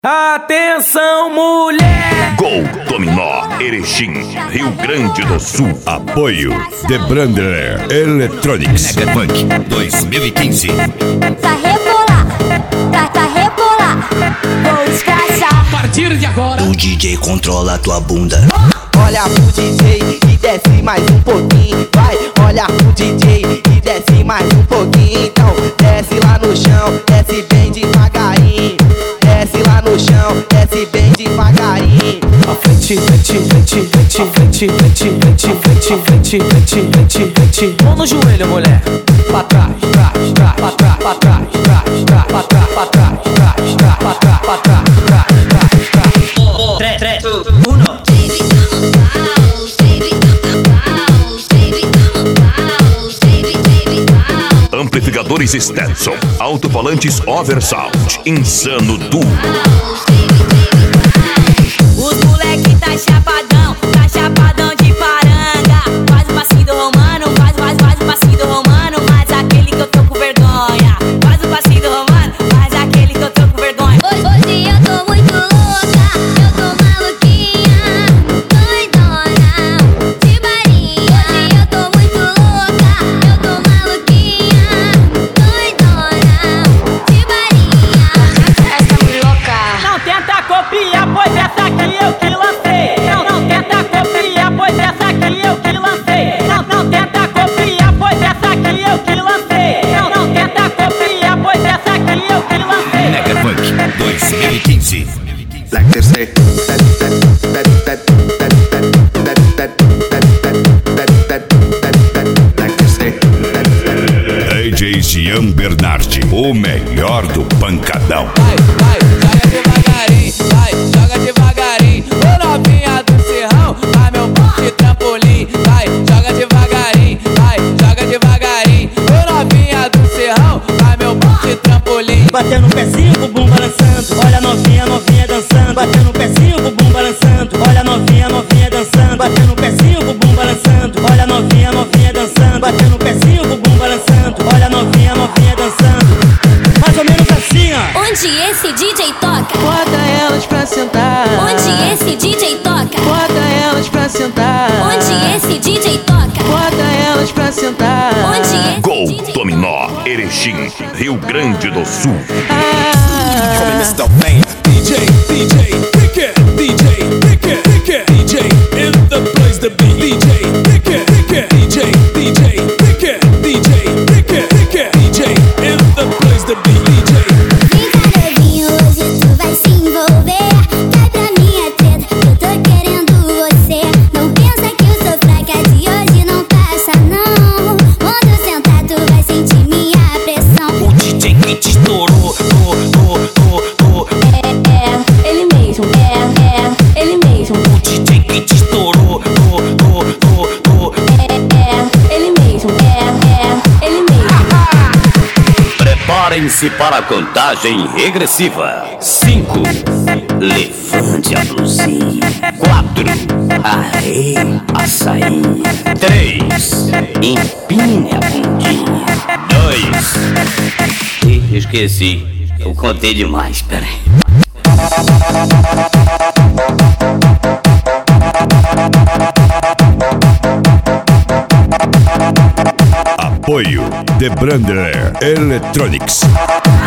Atenção, mulher! Gol Dominó, Erechim, Rio Grande do Sul. Apoio The Brander Electronics. Mega Funk 2015. Tá rebolar, tá rebolar. Vou escrachar. A partir de agora, o DJ controla tua bunda. Olha pro DJ e desce mais um pouquinho. Vai, olha pro DJ e desce mais um pouquinho. Então desce lá no chão, desce bem devagarinho. Desce lá no chão, desce bem devagarinho. a frente, frente. Mão no joelho, mulher. Pra trás, trás, trás, pra trás, pra trás, trás, trás, pra trás, pra trás, trás, trás, pra trás, pra trás, trás, trás. 3, 2, 1. Amplificadores Stetson, alto-falantes Oversound, Insano Duo. Os moleque tá chapadão de paranga. Faz o passinho do romano, faz o passinho do romano. Mas aquele que eu tô com vergonha. Faz o passinho do romano, mas aquele que eu tô com vergonha. Hoje eu tô muito louca, eu tô maluquinha, doidona, de barinha. Hoje eu tô muito louca, eu tô maluquinha, doidona, de barinha. Essa louca. Não tenta copiar, pois essa aqui eu que lancei. Não tenta copiar, pois essa aqui eu que lancei. Não tenta copiar, pois essa aqui eu que lancei. Não tenta copiar, pois essa aqui eu que lancei. Mega Funk 2015. Like they say, like they say. DJ Jean Bernardi, o melhor do pancadão. Vai, joga devagarinho. Ô novinha do serrão, vai meu monte trampolim. Vai, joga devagarinho. Ô novinha do serrão, vai meu monte trampolim. Batendo o pezinho, bumbum balançando. Olha a novinha dançando. Batendo o pezinho, bumbum balançando. Olha a novinha dançando. Batendo o pezinho, bumbum balançando. Olha a novinha dançando. Batendo o pezinho, bumbum balançando. Olha a novinha dançando. Mais ou menos assim, ó. Onde esse DJ toca? Bota elas pra sentar. Onde esse DJ toca? Bota elas pra sentar. Onde esse DJ toca? Bota elas pra sentar. Onde esse Gol DJ Dominó, Erechim, Rio Grande do Sul. Mr. Fame, DJ, pick it, DJ in the place to be. DJ, pick it, DJ, pick it, DJ in the place to be. DJ. Vem cá, novinho, hoje tu vai se envolver. Cai pra minha treta, eu tô querendo você. Não pensa que eu sou fraca, de hoje não passa não. Quando eu sentar tu vai sentir minha pressão. O DJ que te estourou. Ele mesmo, ele mesmo. O DJ que te estourou. Ele mesmo, ele mesmo. Preparem-se para a contagem regressiva. 5. Levante a blusinha. 4. Arre a sainha. 3. Empine a bundinha. 2. Ih, esqueci. Eu contei demais, peraí. Apoio The Brander Electronics.